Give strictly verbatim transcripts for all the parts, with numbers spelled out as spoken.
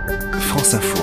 France Info.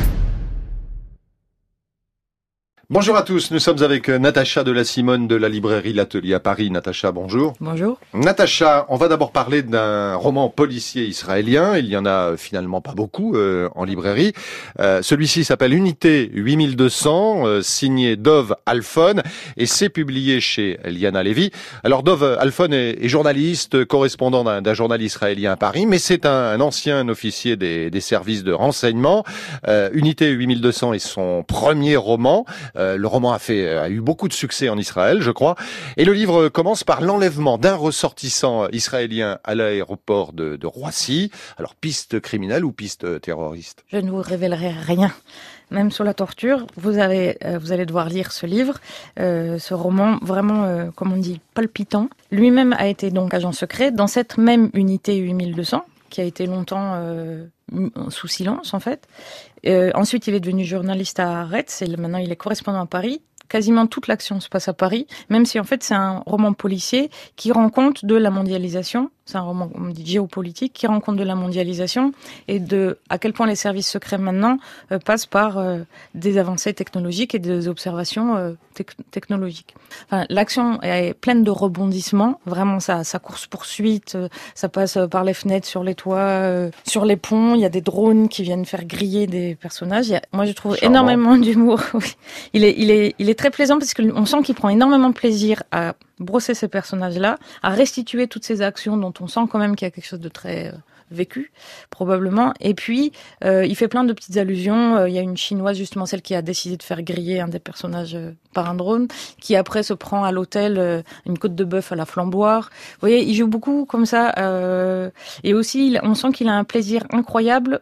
Bonjour à tous, nous sommes avec Natacha de la Simone de la librairie L'Atelier à Paris. Natacha, bonjour. Bonjour. Natacha, on va d'abord parler d'un roman policier israélien. Il y en a finalement pas beaucoup euh, en librairie. Euh, celui-ci s'appelle Unité huit mille deux cents, euh, signé Dov Alfon, et c'est publié chez Liana Levy. Alors Dov Alfon est, est journaliste, correspondant d'un, d'un journal israélien à Paris, mais c'est un, un ancien officier des, des services de renseignement. Euh, Unité huit mille deux cents est son premier roman. Euh, le roman a fait a eu beaucoup de succès en Israël, je crois. Et le livre commence par l'enlèvement d'un ressortissant israélien à l'aéroport de, de Roissy. Alors, piste criminelle ou piste terroriste ? Je ne vous révélerai rien. Même sur la torture, vous, avez, euh, vous allez devoir lire ce livre, euh, ce roman vraiment, euh, comme on dit, palpitant. Lui-même a été donc agent secret dans cette même unité huit mille deux cents, qui a été longtemps euh, sous silence en fait. Euh, ensuite, il est devenu journaliste à Haaretz et maintenant il est correspondant à Paris. Quasiment toute l'action se passe à Paris, même si en fait c'est un roman policier qui rend compte de la mondialisation. C'est un roman, on dit, géopolitique qui rend compte de la mondialisation et de à quel point les services secrets maintenant euh, passent par euh, des avancées technologiques et des observations euh, te- technologiques. Enfin, l'action est pleine de rebondissements. Vraiment, ça, ça course-poursuite, euh, ça passe par les fenêtres, sur les toits, euh, sur les ponts. Il y a des drones qui viennent faire griller des personnages. Il y a, moi, je trouve Charmant. énormément d'humour. il est, il est, il est très plaisant parce qu'on sent qu'il prend énormément de plaisir à brosser ces personnages-là, à restituer toutes ces actions dont on sent quand même qu'il y a quelque chose de très euh, vécu, probablement. Et puis, euh, il fait plein de petites allusions. Euh, il y a une Chinoise, justement, celle qui a décidé de faire griller un des personnages euh, par un drone, qui après se prend à l'hôtel euh, une côte de bœuf à la flamboire. Vous voyez, il joue beaucoup comme ça. Euh, et aussi, il, on sent qu'il a un plaisir incroyable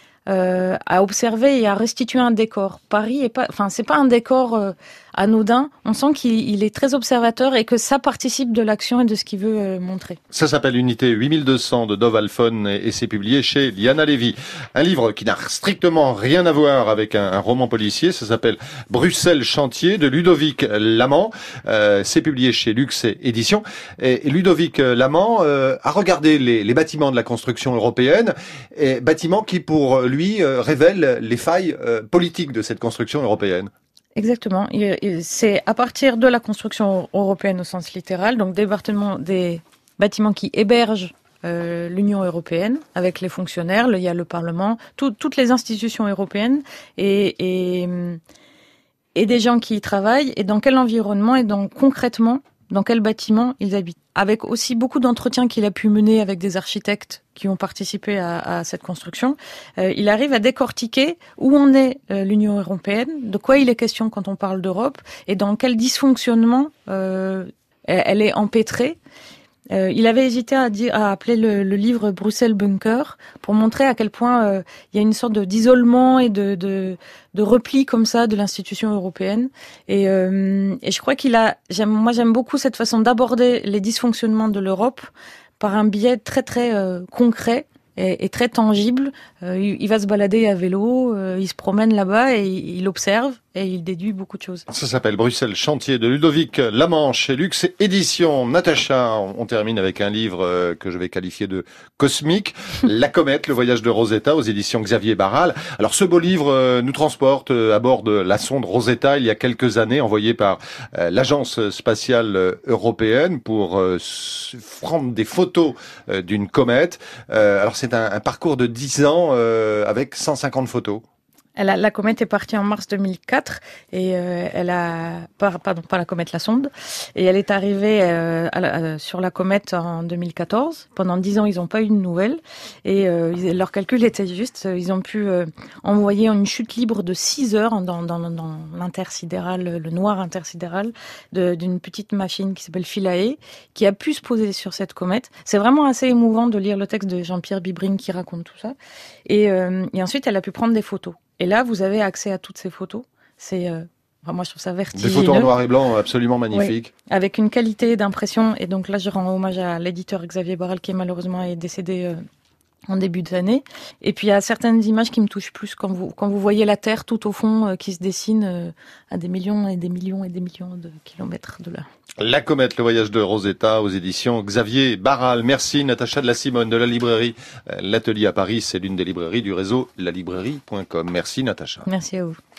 euh, à observer et à restituer un décor. Paris est pas, enfin, c'est pas un décor euh, anodin. On sent qu'il il est très observateur et que ça participe de l'action et de ce qu'il veut euh, montrer. Ça s'appelle Unité huit mille deux cents de Dov Alfon et, et c'est publié chez Liana Levy. Un livre qui n'a strictement rien à voir avec un, un roman policier. Ça s'appelle Bruxelles Chantier de Ludovic Lamant. Euh, c'est publié chez Lux Éditions. Et, et Ludovic Lamant euh, a regardé les, les bâtiments de la construction européenne, et bâtiments qui pour lui euh, révèlent les failles euh, politiques de cette construction européenne. Exactement. C'est à partir de la construction européenne au sens littéral, donc des bâtiments, des bâtiments qui hébergent euh, l'Union européenne avec les fonctionnaires, il y a le Parlement, tout, toutes les institutions européennes et, et, et des gens qui y travaillent et dans quel environnement et dans concrètement dans quel bâtiment ils habitent. Avec aussi beaucoup d'entretiens qu'il a pu mener avec des architectes qui ont participé à, à cette construction, euh, il arrive à décortiquer où en est euh, l'Union européenne, de quoi il est question quand on parle d'Europe, et dans quel dysfonctionnement euh, elle est empêtrée. Euh, il avait hésité à, dire, à appeler le, le livre Bruxelles Bunker pour montrer à quel point euh, il y a une sorte de, d'isolement et de, de, de repli comme ça de l'institution européenne. Et, euh, et je crois qu'il a, j'aime, moi j'aime beaucoup cette façon d'aborder les dysfonctionnements de l'Europe par un biais très très euh, concret et, et très tangible. Euh, il, il va se balader à vélo, euh, il se promène là-bas et il, il observe. Et il déduit beaucoup de choses. Ça s'appelle Bruxelles Chantier de Ludovic Lamant chez Lux Éditions. Natacha, on termine avec un livre que je vais qualifier de cosmique. La comète, le voyage de Rosetta aux éditions Xavier Barral. Alors ce beau livre nous transporte à bord de la sonde Rosetta il y a quelques années, envoyée par l'Agence spatiale européenne pour prendre des photos d'une comète. Alors c'est un, un parcours de dix ans avec cent cinquante photos. Elle a, la comète est partie en mars deux mille quatre et euh, elle a pardon pas la comète, la sonde, et elle est arrivée euh, à la, euh, sur la comète en deux mille quatorze. Pendant dix ans, ils n'ont pas eu de nouvelles et euh, ils, leur calcul était juste. Ils ont pu euh, envoyer une chute libre de six heures dans, dans, dans l'intersidéral, le noir intersidéral, de, d'une petite machine qui s'appelle Philae, qui a pu se poser sur cette comète. C'est vraiment assez émouvant de lire le texte de Jean-Pierre Bibring qui raconte tout ça. Et, euh, et ensuite, elle a pu prendre des photos. Et là, vous avez accès à toutes ces photos. C'est, euh, enfin, moi, je trouve ça vertigineux. Des photos en noir et blanc absolument magnifiques. Oui, avec une qualité d'impression. Et donc là, je rends hommage à l'éditeur Xavier Barral, qui malheureusement est décédé euh, en début d'année. Et puis il y a certaines images qui me touchent plus quand vous quand vous voyez la Terre tout au fond euh, qui se dessine euh, à des millions et des millions et des millions de kilomètres de là. La comète, le voyage de Rosetta aux éditions Xavier Barral. Merci Natacha de la Simone de la librairie L'Atelier à Paris. C'est l'une des librairies du réseau la librairie point com. Merci Natacha. Merci à vous.